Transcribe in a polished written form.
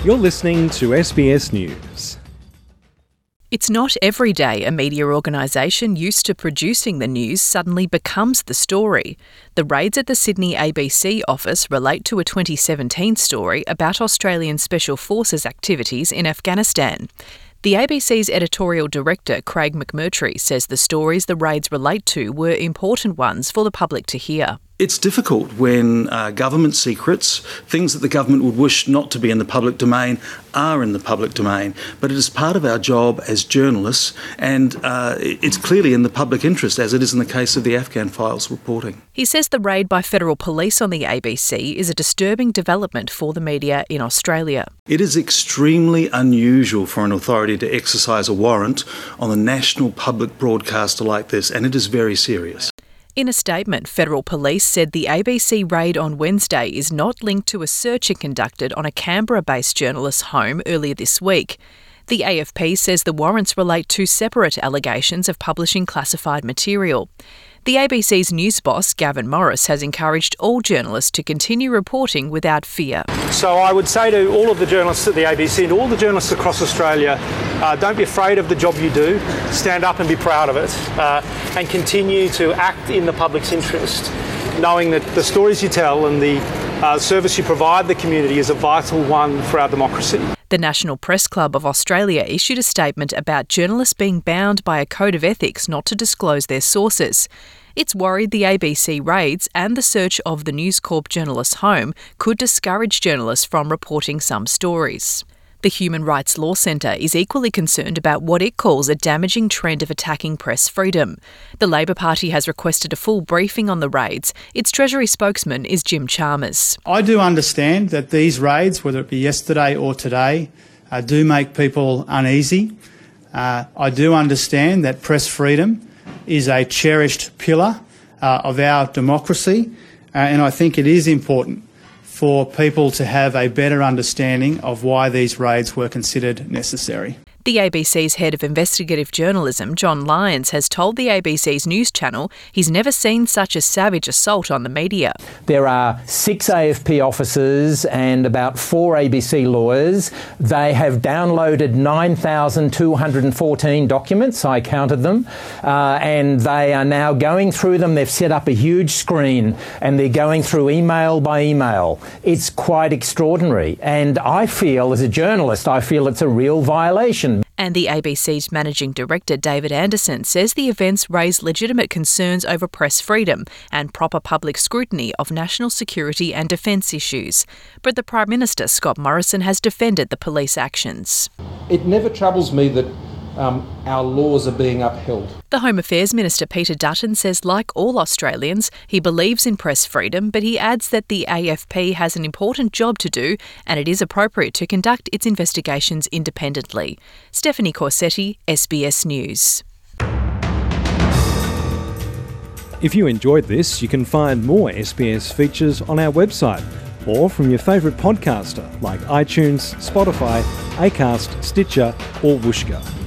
You're listening to SBS News. It's not every day a media organisation used to producing the news suddenly becomes the story. The raids at the Sydney ABC office relate to a 2017 story about Australian Special Forces activities in Afghanistan. The ABC's editorial director, Craig McMurtry, says the stories the raids relate to were important ones for the public to hear. It's difficult when government secrets, things that the government would wish not to be in the public domain, are in the public domain. But it is part of our job as journalists, and it's clearly in the public interest, as it is in the case of the Afghan Files reporting. He says the raid by federal police on the ABC is a disturbing development for the media in Australia. It is extremely unusual for an authority to exercise a warrant on a national public broadcaster like this, and it is very serious. In a statement, federal police said the ABC raid on Wednesday is not linked to a search it conducted on a Canberra-based journalist's home earlier this week. The AFP says the warrants relate to separate allegations of publishing classified material. The ABC's news boss, Gavin Morris, has encouraged all journalists to continue reporting without fear. So I would say to all of the journalists at the ABC and all the journalists across Australia, don't be afraid of the job you do. Stand up and be proud of it, and continue to act in the public's interest, knowing that the stories you tell and the service you provide the community is a vital one for our democracy. The National Press Club of Australia issued a statement about journalists being bound by a code of ethics not to disclose their sources. It's worried the ABC raids and the search of the News Corp journalist's home could discourage journalists from reporting some stories. The Human Rights Law Centre is equally concerned about what it calls a damaging trend of attacking press freedom. The Labor Party has requested a full briefing on the raids. Its Treasury spokesman is Jim Chalmers. I do understand that these raids, whether it be yesterday or today, do make people uneasy. I do understand that press freedom is a cherished pillar of our democracy, and I think it is important for people to have a better understanding of why these raids were considered necessary. The ABC's head of investigative journalism, John Lyons, has told the ABC's news channel he's never seen such a savage assault on the media. There are 6 AFP officers and about 4 ABC lawyers. They have downloaded 9,214 documents, I counted them, and they are now going through them. They've set up a huge screen and they're going through email by email. It's quite extraordinary, and I feel, as a journalist, it's a real violation. And the ABC's managing director, David Anderson, says the events raise legitimate concerns over press freedom and proper public scrutiny of national security and defence issues. But the Prime Minister, Scott Morrison, has defended the police actions. It never troubles me that our laws are being upheld. The Home Affairs Minister, Peter Dutton, says like all Australians, he believes in press freedom, but he adds that the AFP has an important job to do and it is appropriate to conduct its investigations independently. Stephanie Corsetti, SBS News. If you enjoyed this, you can find more SBS features on our website or from your favourite podcaster like iTunes, Spotify, Acast, Stitcher or Whooshkaa.